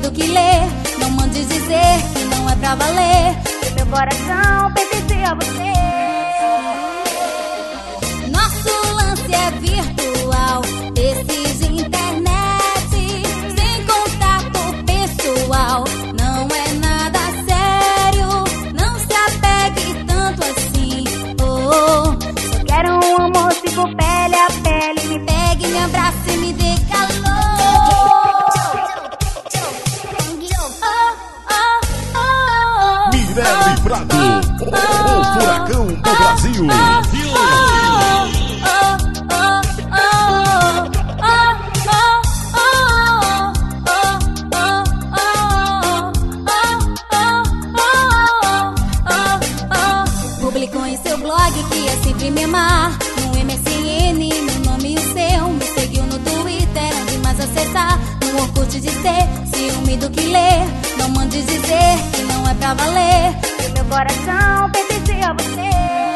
do que ler. Não mande dizer que não é pra valer, que meu coração pertence a você. Nosso lance é virtual, desses de internet, sem contato pessoal. Não é nada sério, não se apegue tanto assim. Oh, só quero um amor tipo pele a pele. Me pegue, me abrace e me dê calor. Mirelle Prado, o furacão do Brasil. Publicou em seu blog que é sempre me amar. No MSN, meu nome e o seu. Me seguiu no Twitter, onde mais acessar. No Orkut de ser, ciúme do que ler. Não mande dizer que não é pra valer, que meu coração pertence a você.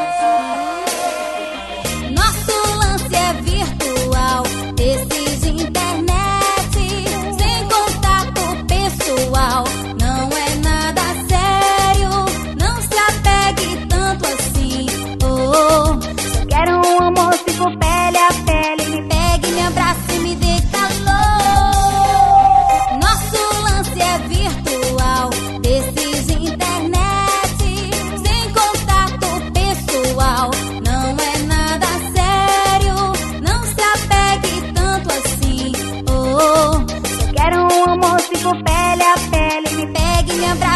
Nosso lance é virtual, desses de internet, sem contato pessoal. Não é nada sério, não se apegue tanto assim. Oh, só quero um amor tipo pele a pele. Me pegue, me abrace e me dê calor. Nosso lance é virtual, desses de internet, sem contato pessoal. Não é nada sério, não se apegue tanto assim. Oh, só quero um amor tipo pele a pele. Me pegue, me abrace